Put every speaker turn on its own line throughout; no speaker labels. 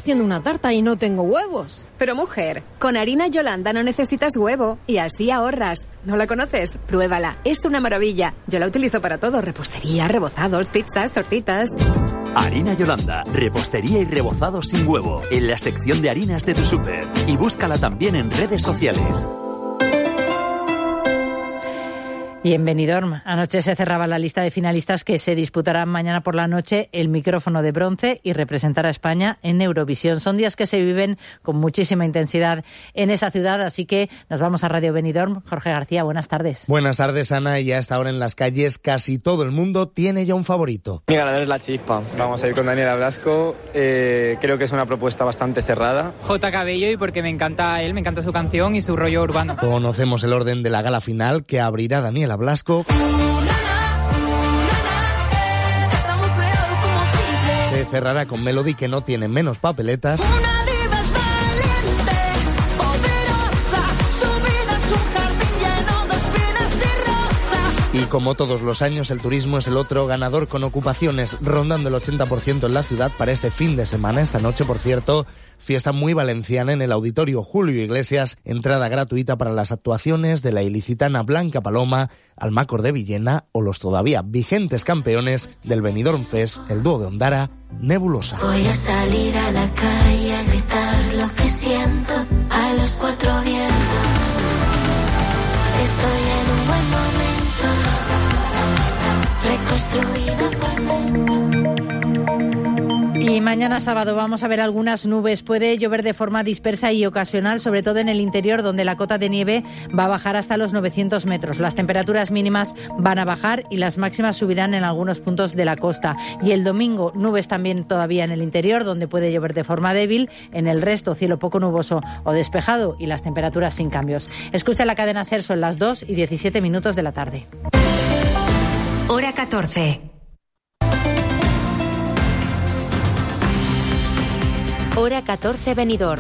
haciendo una tarta y no tengo huevos.
Pero mujer, con harina Yolanda no necesitas huevo y así ahorras. ¿No la conoces? Pruébala, es una maravilla. Yo la utilizo para todo, repostería, rebozados, pizzas, tortitas.
Harina Yolanda, repostería y rebozados sin huevo, en la sección de harinas de tu súper. Y búscala también en redes sociales.
Y en Benidorm, anoche se cerraba la lista de finalistas que se disputarán mañana por la noche el micrófono de bronce y representar a España en Eurovisión. Son días que se viven con muchísima intensidad en esa ciudad, así que nos vamos a Radio Benidorm. Jorge García, buenas tardes.
Buenas tardes, Ana, y a esta hora en las calles casi todo el mundo tiene ya un favorito.
Mi ganador es La Chispa. Vamos a ir con Daniela Blasco. Creo que es una propuesta bastante cerrada.
J. Cabello, y porque me encanta él, me encanta su canción y su rollo urbano.
Conocemos el orden de la gala final que abrirá Daniela Blasco. Se cerrará con Melody, que no tiene menos papeletas. Y como todos los años, el turismo es el otro ganador, con ocupaciones rondando el 80% en la ciudad para este fin de semana. Esta noche, por cierto, fiesta muy valenciana en el Auditorio Julio Iglesias, entrada gratuita para las actuaciones de la ilicitana Blanca Paloma, Almacor de Villena o los todavía vigentes campeones del Benidorm Fest, el dúo de Ondara, Nebulosa.
Voy a salir a la calle a gritar lo que siento a los cuatro vientos. Estoy en un buen momento, reconstruida por
Y mañana sábado vamos a ver algunas nubes. Puede llover de forma dispersa y ocasional, sobre todo en el interior, donde la cota de nieve va a bajar hasta los 900 metros. Las temperaturas mínimas van a bajar y las máximas subirán en algunos puntos de la costa. Y el domingo, nubes también todavía en el interior, donde puede llover de forma débil. En el resto, cielo poco nuboso o despejado y las temperaturas sin cambios. Escucha la cadena SER, son las 2:17 de la tarde.
Hora 14. Hora 14 Benidorm.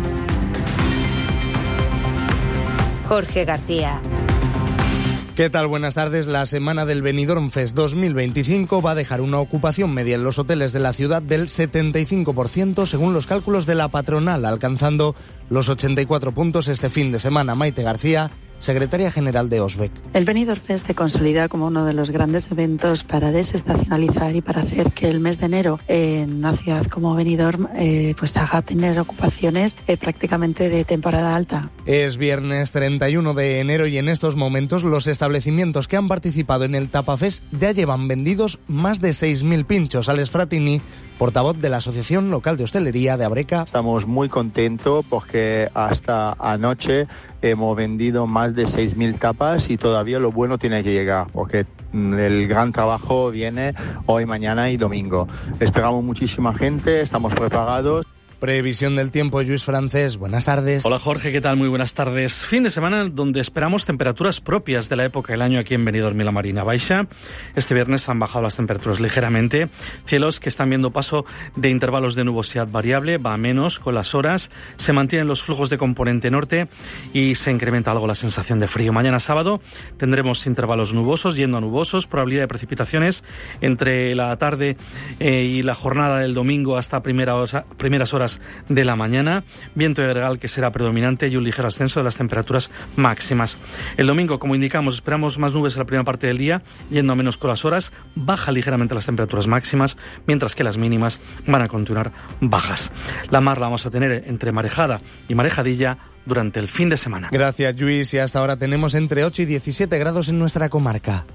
Jorge García.
¿Qué tal? Buenas tardes. La semana del Benidorm Fest 2025 va a dejar una ocupación media en los hoteles de la ciudad del 75%, según los cálculos de la patronal, alcanzando los 84 puntos este fin de semana. Maite García, secretaria general de OSBEC.
El Benidorm Fest se consolida como uno de los grandes eventos para desestacionalizar y para hacer que el mes de enero en una ciudad como Benidorm pues haga tener ocupaciones prácticamente de temporada alta.
Es viernes 31 de enero y en estos momentos los establecimientos que han participado en el Tapafest ya llevan vendidos más de 6.000 pinchos. Alex Fratini, portavoz de la Asociación Local de Hostelería de Abreca.
Estamos muy contentos porque hasta anoche hemos vendido más de 6.000 tapas y todavía lo bueno tiene que llegar, porque el gran trabajo viene hoy, mañana y domingo. Esperamos muchísima gente, estamos preparados.
Previsión del tiempo, Lluís Francés, buenas tardes.
Hola Jorge, ¿qué tal? Muy buenas tardes. Fin de semana donde esperamos temperaturas propias de la época del año aquí en Benidorm y la Marina Baixa. Este viernes han bajado las temperaturas ligeramente. Cielos que están viendo paso de intervalos de nubosidad variable, va a menos con las horas. Se mantienen los flujos de componente norte y se incrementa algo la sensación de frío. Mañana sábado tendremos intervalos nubosos, yendo a nubosos, probabilidad de precipitaciones entre la tarde y la jornada del domingo hasta primeras horas de la mañana, viento de gregal que será predominante y un ligero ascenso de las temperaturas máximas. El domingo, como indicamos, esperamos más nubes en la primera parte del día, yendo a menos con las horas, baja ligeramente las temperaturas máximas, mientras que las mínimas van a continuar bajas. La mar la vamos a tener entre marejada y marejadilla durante el fin de semana.
Gracias, Lluís, y hasta ahora tenemos entre 8 y 17 grados en nuestra comarca.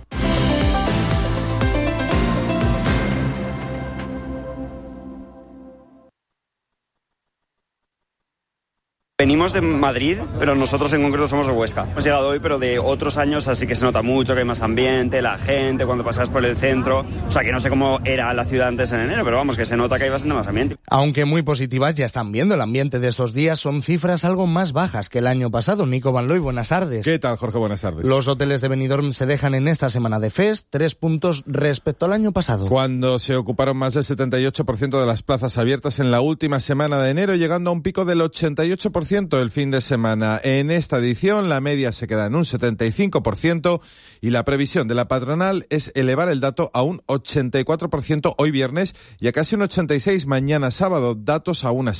Venimos de Madrid, pero nosotros en concreto somos de Huesca. Hemos llegado hoy, pero de otros años, así que se nota mucho que hay más ambiente, la gente, cuando pasas por el centro. O sea, que no sé cómo era la ciudad antes en enero, pero vamos, que se nota que hay bastante más ambiente.
Aunque muy positivas, ya están viendo el ambiente de estos días, son cifras algo más bajas que el año pasado. Nico Van Looy, buenas tardes.
¿Qué tal, Jorge? Buenas tardes.
Los hoteles de Benidorm se dejan en esta semana de Fest 3 puntos respecto al año pasado.
Cuando se ocuparon más del 78% de las plazas abiertas en la última semana de enero, llegando a un pico del 88% el fin de semana. En esta edición la media se queda en un 75% y la previsión de la patronal es elevar el dato a un 84% hoy viernes y a casi un 86% mañana sábado, datos aún así